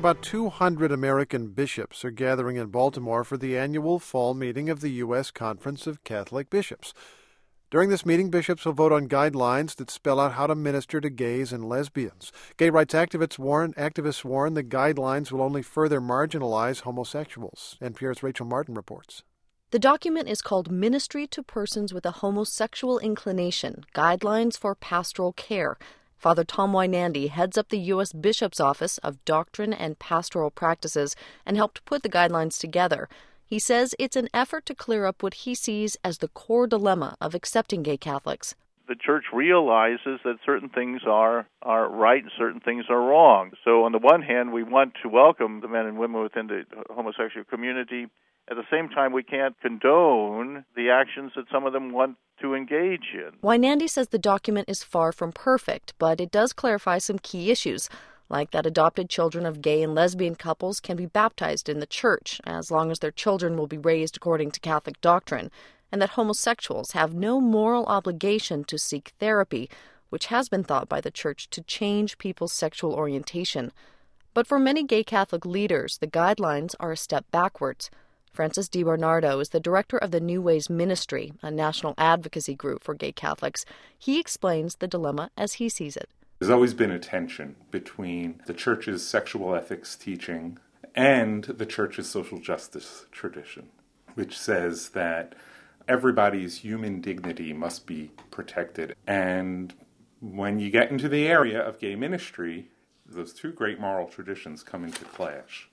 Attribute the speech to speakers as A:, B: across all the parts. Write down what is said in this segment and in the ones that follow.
A: About 200 American bishops are gathering in Baltimore for the annual fall meeting of the U.S. Conference of Catholic Bishops. During this meeting, bishops will vote on guidelines that spell out how to minister to gays and lesbians. Gay rights activists warn the guidelines will only further marginalize homosexuals. NPR's Rachel Martin reports.
B: The document is called Ministry to Persons with a Homosexual Inclination, Guidelines for Pastoral Care. Father Tom Weinandy heads up the U.S. Bishop's Office of Doctrine and Pastoral Practices and helped put the guidelines together. He says it's an effort to clear up what he sees as the core dilemma of accepting gay Catholics.
C: The Church realizes that certain things are right and certain things are wrong. So on the one hand, we want to welcome the men and women within the homosexual community. At the same time, we can't condone the actions that some of them want to engage in.
B: Weinandy says the document is far from perfect, but it does clarify some key issues, like that adopted children of gay and lesbian couples can be baptized in the Church, as long as their children will be raised according to Catholic doctrine, and that homosexuals have no moral obligation to seek therapy, which has been thought by the Church to change people's sexual orientation. But for many gay Catholic leaders, the guidelines are a step backwards. Francis DiBernardo is the director of the New Ways Ministry, a national advocacy group for gay Catholics. He explains the dilemma as he sees it.
D: There's always been a tension between the Church's sexual ethics teaching and the Church's social justice tradition, which says that everybody's human dignity must be protected. And when you get into the area of gay ministry, those two great moral traditions come into clash.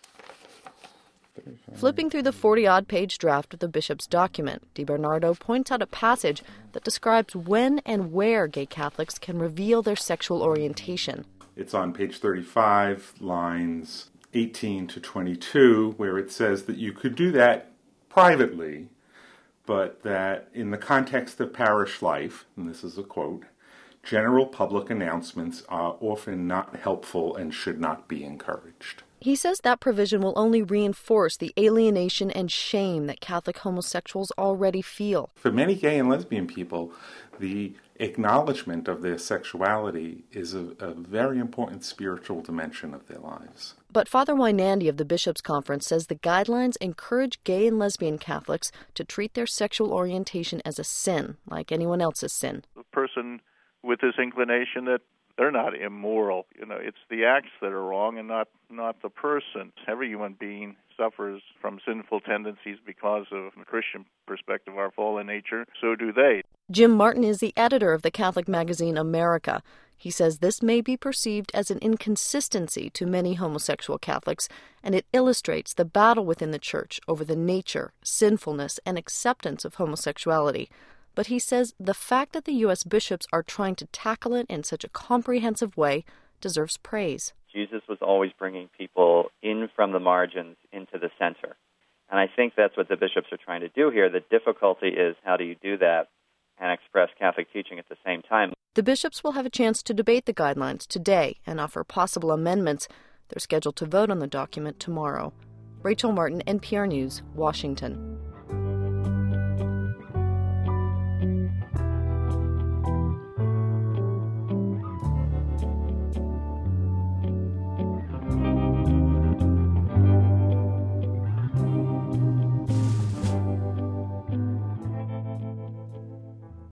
B: Flipping through the 40-odd page draft of the bishop's document, DiBernardo points out a passage that describes when and where gay Catholics can reveal their sexual orientation.
D: It's on page 35, lines 18 to 22, where it says that you could do that privately, but that in the context of parish life, and this is a quote, general public announcements are often not helpful and should not be encouraged.
B: He says that provision will only reinforce the alienation and shame that Catholic homosexuals already feel.
D: For many gay and lesbian people, the acknowledgement of their sexuality is a very important spiritual dimension of their lives.
B: But Father Weinandy of the Bishops' Conference says the guidelines encourage gay and lesbian Catholics to treat their sexual orientation as a sin, like anyone else's sin.
C: The person with this inclination that they're not immoral. It's the acts that are wrong and not the person. Every human being suffers from sinful tendencies because of, from a Christian perspective, our fallen nature. So do they.
B: Jim Martin is the editor of the Catholic magazine America. He says this may be perceived as an inconsistency to many homosexual Catholics, and it illustrates the battle within the Church over the nature, sinfulness, and acceptance of homosexuality. But he says the fact that the U.S. bishops are trying to tackle it in such a comprehensive way deserves praise.
E: Jesus was always bringing people in from the margins into the center. And I think that's what the bishops are trying to do here. The difficulty is how do you do that and express Catholic teaching at the same time.
B: The bishops will have a chance to debate the guidelines today and offer possible amendments. They're scheduled to vote on the document tomorrow. Rachel Martin, NPR News, Washington.